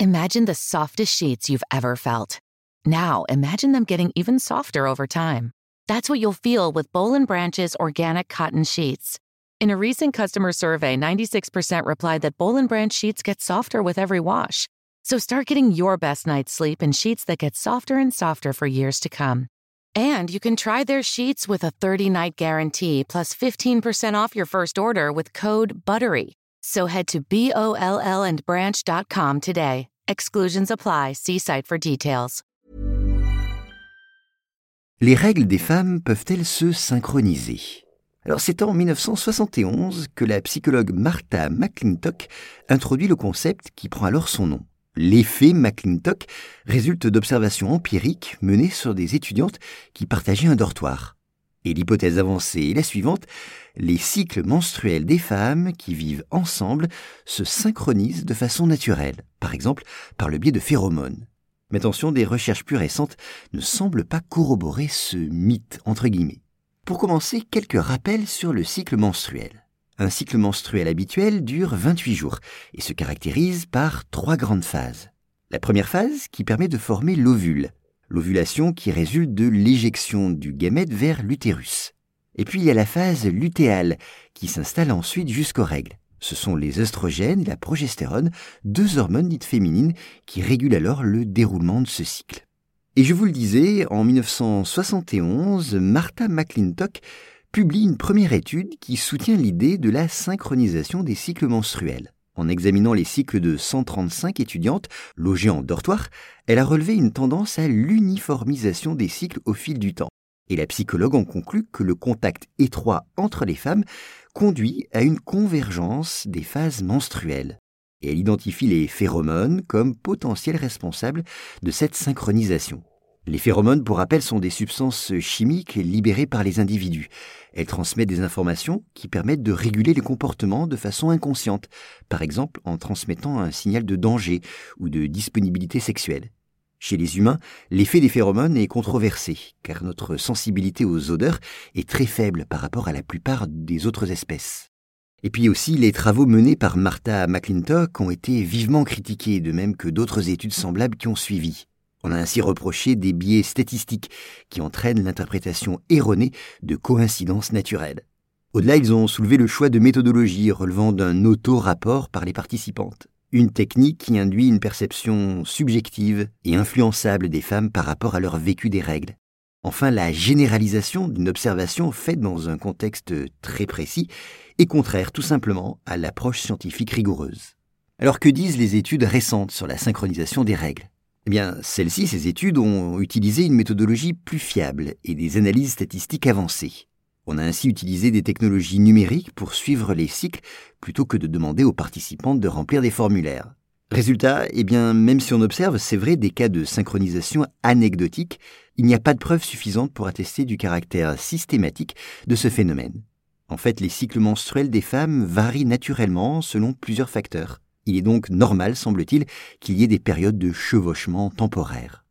Imagine the softest sheets you've ever felt. Now, imagine them getting even softer over time. That's what you'll feel with Boll & Branch's organic cotton sheets. In a recent customer survey, 96% replied that Boll & Branch sheets get softer with every wash. So start getting your best night's sleep in sheets that get softer and softer for years to come. And you can try their sheets with a 30-night guarantee plus 15% off your first order with code BUTTERY. So head to BOLLandbranch.com today. Exclusions apply. See site for details. Les règles des femmes peuvent-elles se synchroniser ? Alors c'est en 1971 que la psychologue Martha McClintock introduit le concept qui prend alors son nom. L'effet McClintock résulte d'observations empiriques menées sur des étudiantes qui partageaient un dortoir. Et l'hypothèse avancée est la suivante, les cycles menstruels des femmes qui vivent ensemble se synchronisent de façon naturelle, par exemple par le biais de phéromones. Mais attention, des recherches plus récentes ne semblent pas corroborer ce mythe, entre guillemets. Pour commencer, quelques rappels sur le cycle menstruel. Un cycle menstruel habituel dure 28 jours et se caractérise par 3 grandes phases. La première phase qui permet de former l'ovule, l'ovulation qui résulte de l'éjection du gamète vers l'utérus. Et puis il y a la phase lutéale qui s'installe ensuite jusqu'aux règles. Ce sont les œstrogènes et la progestérone, 2 hormones dites féminines qui régulent alors le déroulement de ce cycle. Et je vous le disais, en 1971, Martha McClintock publie une première étude qui soutient l'idée de la synchronisation des cycles menstruels. En examinant les cycles de 135 étudiantes logées en dortoir, elle a relevé une tendance à l'uniformisation des cycles au fil du temps. Et la psychologue en conclut que le contact étroit entre les femmes conduit à une convergence des phases menstruelles. Et elle identifie les phéromones comme potentiels responsables de cette synchronisation. Les phéromones, pour rappel, sont des substances chimiques libérées par les individus. Elles transmettent des informations qui permettent de réguler les comportements de façon inconsciente, par exemple en transmettant un signal de danger ou de disponibilité sexuelle. Chez les humains, l'effet des phéromones est controversé, car notre sensibilité aux odeurs est très faible par rapport à la plupart des autres espèces. Et puis aussi, les travaux menés par Martha McClintock ont été vivement critiqués, de même que d'autres études semblables qui ont suivi. On a ainsi reproché des biais statistiques qui entraînent l'interprétation erronée de coïncidences naturelles. Au-delà, ils ont soulevé le choix de méthodologies relevant d'un auto-rapport par les participantes. Une technique qui induit une perception subjective et influençable des femmes par rapport à leur vécu des règles. Enfin, la généralisation d'une observation faite dans un contexte très précis est contraire tout simplement à l'approche scientifique rigoureuse. Alors que disent les études récentes sur la synchronisation des règles ? Eh bien, ces études ont utilisé une méthodologie plus fiable et des analyses statistiques avancées. On a ainsi utilisé des technologies numériques pour suivre les cycles plutôt que de demander aux participantes de remplir des formulaires. Résultat, eh bien, même si on observe, c'est vrai, des cas de synchronisation anecdotiques, il n'y a pas de preuves suffisantes pour attester du caractère systématique de ce phénomène. En fait, les cycles menstruels des femmes varient naturellement selon plusieurs facteurs. Il est donc normal, semble-t-il, qu'il y ait des périodes de chevauchement temporaire.